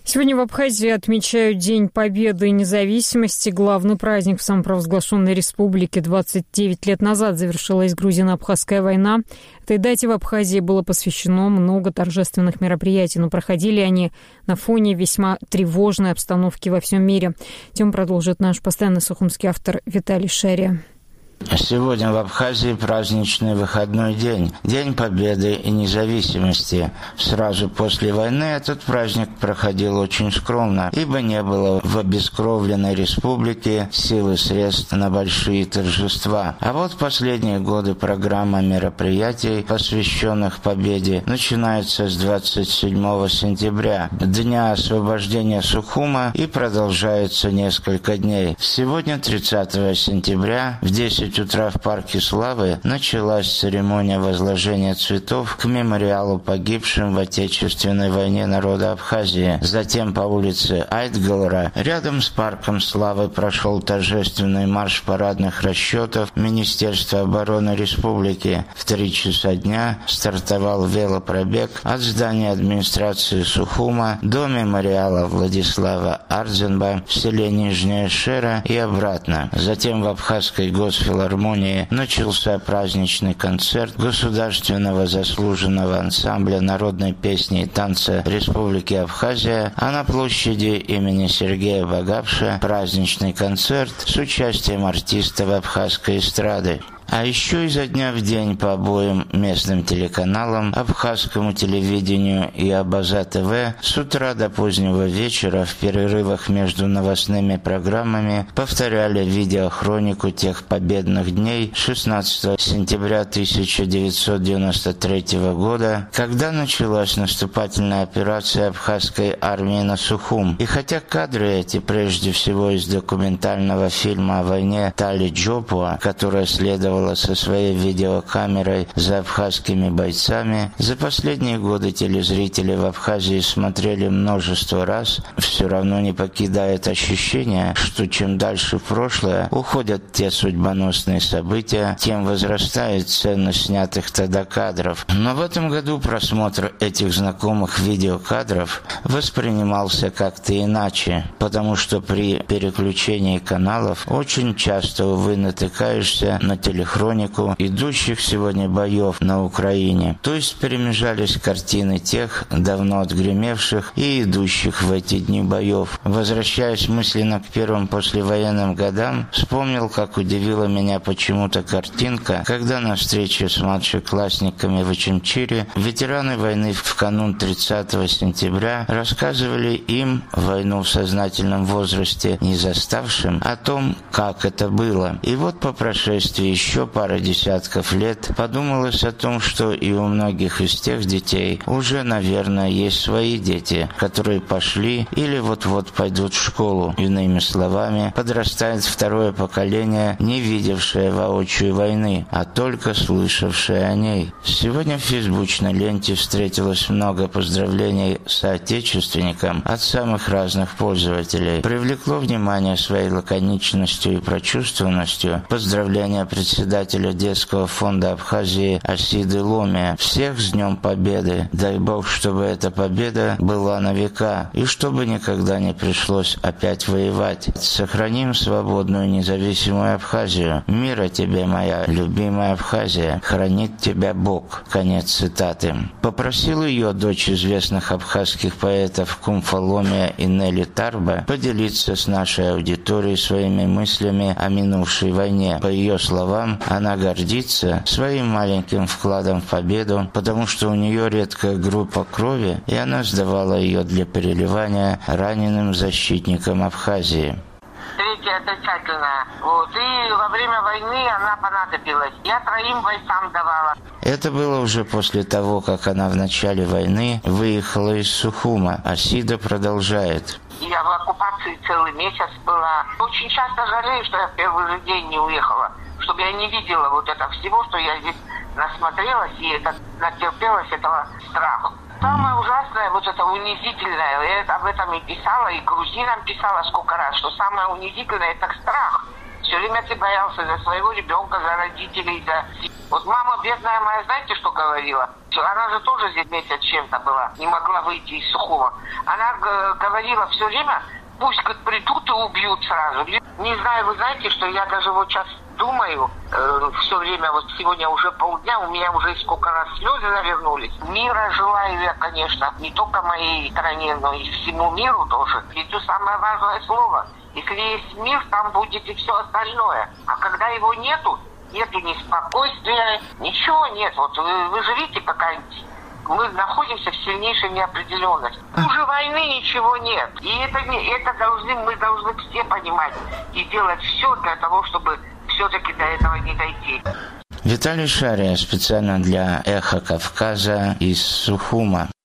Сегодня в Абхазии отмечают День Победы и независимости. Главный праздник в самопровозглашенной республике. 29 лет назад завершилась Грузино-Абхазская война. Этой дате в Абхазии было посвящено много торжественных мероприятий, но проходили они на фоне весьма тревожной обстановки во всем мире. Тему продолжит наш постоянный сухумский автор Виталий Шария. Сегодня в Абхазии праздничный выходной день, День Победы и независимости. Сразу после войны этот праздник проходил очень скромно, ибо не было в обескровленной республике сил и средств на большие торжества. А вот последние годы программа мероприятий, посвященных Победе, начинается с 27 сентября, Дня освобождения Сухума, и продолжается несколько дней. Сегодня, 30 сентября, в 10 утра в Парке Славы началась церемония возложения цветов к мемориалу погибшим в Отечественной войне народа Абхазии. Затем по улице Айтгалра рядом с Парком Славы прошел торжественный марш парадных расчетов Министерства обороны Республики. В 3 часа дня стартовал велопробег от здания администрации Сухума до мемориала Владислава Ардзенба в селе Нижняя Шера и обратно. Затем в Абхазской госфилармонии начался праздничный концерт Государственного заслуженного ансамбля народной песни и танца Республики Абхазия, а на площади имени Сергея Багапша праздничный концерт с участием артистов абхазской эстрады. А еще изо дня в день по обоим местным телеканалам, абхазскому телевидению и Абаза-ТВ с утра до позднего вечера в перерывах между новостными программами повторяли видеохронику тех победных дней 16 сентября 1993 года, когда началась наступательная операция абхазской армии на Сухум. И хотя кадры эти прежде всего из документального фильма о войне Тали Джопуа, которая следовала со своей видеокамерой за абхазскими бойцами, за последние годы телезрители в Абхазии смотрели множество раз, все равно не покидает ощущение, что чем дальше в прошлое уходят те судьбоносные события, тем возрастает ценность снятых тогда кадров. Но в этом году просмотр этих знакомых видеокадров воспринимался как-то иначе, потому что при переключении каналов очень часто, увы, натыкаешься на телехронику идущих сегодня боев на Украине. То есть перемежались картины тех, давно отгремевших и идущих в эти дни боев. Возвращаясь мысленно к первым послевоенным годам, вспомнил, как удивила меня почему-то картинка, когда на встрече с младшеклассниками в Очимчире ветераны войны в канун 30 сентября рассказывали им, войну в сознательном возрасте не заставшим, о том, как это было. И вот по прошествии еще пара десятков лет подумалось о том, что и у многих из тех детей уже, наверное, есть свои дети, которые пошли или вот-вот пойдут в школу. Иными словами, подрастает второе поколение, не видевшее воочию войны, а только слышавшее о ней. Сегодня в фейсбучной ленте встретилось много поздравлений соотечественникам от самых разных пользователей. Привлекло внимание своей лаконичностью и прочувствованностью поздравления председателя детского фонда Абхазии Асиды Ломия. Всех с Днем Победы! Дай Бог, чтобы эта победа была на века, и чтобы никогда не пришлось опять воевать. Сохраним свободную независимую Абхазию. Мира тебе, моя любимая Абхазия. Хранит тебя Бог. Конец цитаты. Попросил ее дочь известных абхазских поэтов Кумфа Ломия и Нелли Тарба поделиться с нашей аудиторией своими мыслями о минувшей войне. По ее словам, она гордится своим маленьким вкладом в победу, потому что у нее редкая группа крови, и она сдавала ее для переливания раненым защитникам Абхазии. Третья отрицательная. И во время войны она понадобилась. Я 3 бойцам давала. Это было уже после того, как она в начале войны выехала из Сухума. Асида продолжает. Я в оккупации целый месяц была. Очень часто жалею, что я в первый же день не уехала. Чтобы я не видела вот этого всего, что я здесь насмотрелась и натерпелась этого страха. Самое ужасное, вот это унизительное, я об этом и писала, и грузинам писала сколько раз, что самое унизительное – это страх. Все время ты боялся за своего ребенка, за родителей, за Вот мама бедная моя, знаете, что говорила? Она же тоже здесь месяц чем-то была, не могла выйти из Сухого. Она говорила все время, пусть придут и убьют сразу. Не знаю, вы знаете, что я даже вот сейчас думаю, все время, вот сегодня уже полдня, у меня уже сколько раз слезы навернулись. Мира желаю я, конечно, не только моей стране, но и всему миру тоже. Ведь это самое важное слово. Если есть мир, там будет и все остальное. А когда его нету ни спокойствия, ничего нет. Вот вы же видите, какая-нибудь... Мы находимся в сильнейшей неопределенности. Уже войны ничего нет. И мы должны все понимать и делать все для того, чтобы все-таки до этого не дойти. Виталий Шария специально для «Эхо Кавказа» из Сухума.